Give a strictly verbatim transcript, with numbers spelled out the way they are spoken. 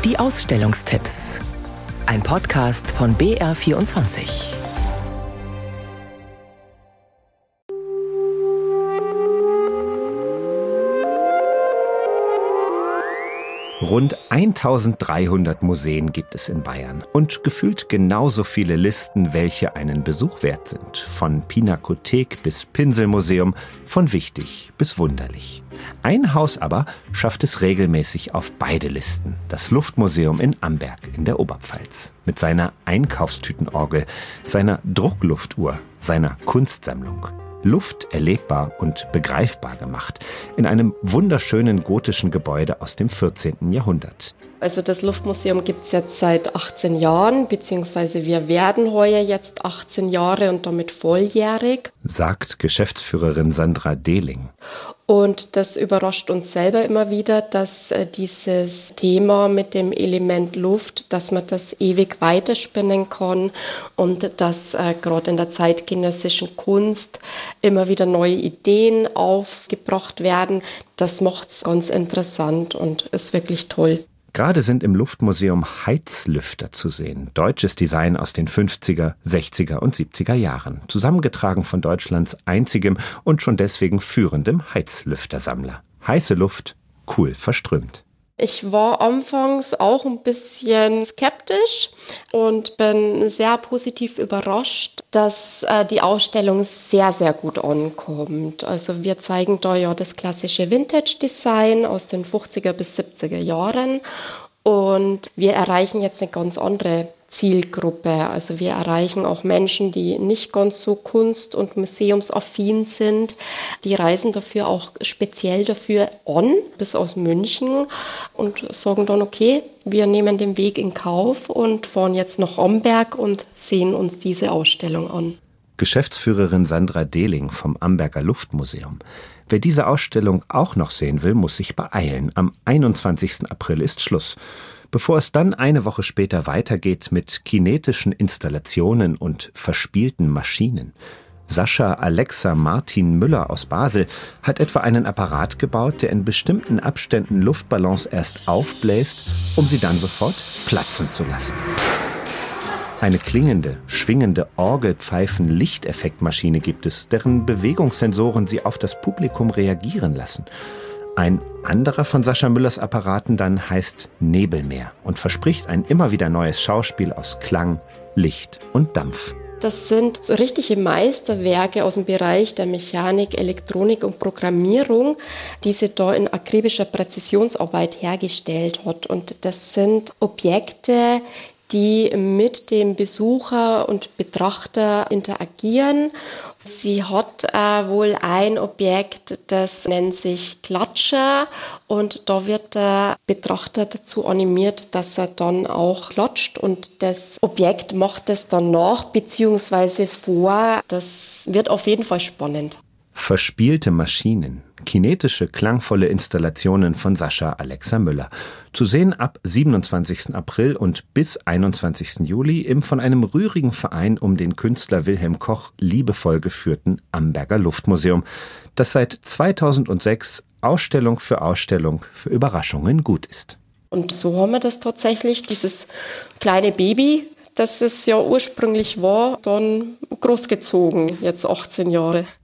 Die Ausstellungstipps. Ein Podcast von B R vierundzwanzig. Rund eintausenddreihundert Museen gibt es in Bayern und gefühlt genauso viele Listen, welche einen Besuch wert sind. Von Pinakothek bis Pinselmuseum, von wichtig bis wunderlich. Ein Haus aber schafft es regelmäßig auf beide Listen. Das Luftmuseum in Amberg in der Oberpfalz. Mit seiner Einkaufstütenorgel, seiner Druckluftuhr, seiner Kunstsammlung. Luft erlebbar und begreifbar gemacht, in einem wunderschönen gotischen Gebäude aus dem vierzehnten Jahrhundert. Also das Luftmuseum gibt es jetzt seit achtzehn Jahren, beziehungsweise wir werden heuer jetzt achtzehn Jahre und damit volljährig, sagt Geschäftsführerin Sandra Dehling. Und das überrascht uns selber immer wieder, dass äh, dieses Thema mit dem Element Luft, dass man das ewig weiterspinnen kann und dass äh, gerade in der zeitgenössischen Kunst immer wieder neue Ideen aufgebracht werden. Das macht es ganz interessant und ist wirklich toll. Gerade sind im Luftmuseum Heizlüfter zu sehen. Deutsches Design aus den fünfziger, sechziger und siebziger Jahren. Zusammengetragen von Deutschlands einzigem und schon deswegen führendem Heizlüftersammler. Heiße Luft, cool verströmt. Ich war anfangs auch ein bisschen skeptisch und bin sehr positiv überrascht, dass äh, die Ausstellung sehr, sehr gut ankommt. Also wir zeigen da ja das klassische Vintage-Design aus den fünfziger bis siebziger Jahren und wir erreichen jetzt eine ganz andere Zielgruppe. Also wir erreichen auch Menschen, die nicht ganz so kunst- und museumsaffin sind. Die reisen dafür auch speziell dafür an, bis aus München und sagen dann, okay, wir nehmen den Weg in Kauf und fahren jetzt nach Amberg und sehen uns diese Ausstellung an. Geschäftsführerin Sandra Dehling vom Amberger Luftmuseum. Wer diese Ausstellung auch noch sehen will, muss sich beeilen. Am einundzwanzigsten April ist Schluss. Bevor es dann eine Woche später weitergeht mit kinetischen Installationen und verspielten Maschinen. Sascha Alexa Martin Müller aus Basel hat etwa einen Apparat gebaut, der in bestimmten Abständen Luftballons erst aufbläst, um sie dann sofort platzen zu lassen. Eine klingende, schwingende Orgelpfeifen-Lichteffektmaschine gibt es, deren Bewegungssensoren sie auf das Publikum reagieren lassen. Ein anderer von Sascha Müllers Apparaten dann heißt Nebelmeer und verspricht ein immer wieder neues Schauspiel aus Klang, Licht und Dampf. Das sind so richtige Meisterwerke aus dem Bereich der Mechanik, Elektronik und Programmierung, die sie da in akribischer Präzisionsarbeit hergestellt hat. Und das sind Objekte, die mit dem Besucher und Betrachter interagieren. Sie hat äh, wohl ein Objekt, das nennt sich Klatscher und da wird der Betrachter dazu animiert, dass er dann auch klatscht und das Objekt macht es dann nach bzw. vor. Das wird auf jeden Fall spannend. Verspielte Maschinen, kinetische, klangvolle Installationen von Sascha Alexa Müller. Zu sehen ab siebenundzwanzigsten April und bis einundzwanzigsten Juli im von einem rührigen Verein um den Künstler Wilhelm Koch liebevoll geführten Amberger Luftmuseum, das seit zweitausendsechs Ausstellung für Ausstellung für Überraschungen gut ist. Und so haben wir das tatsächlich, dieses kleine Baby, das es ja ursprünglich war, dann großgezogen, jetzt achtzehn Jahre.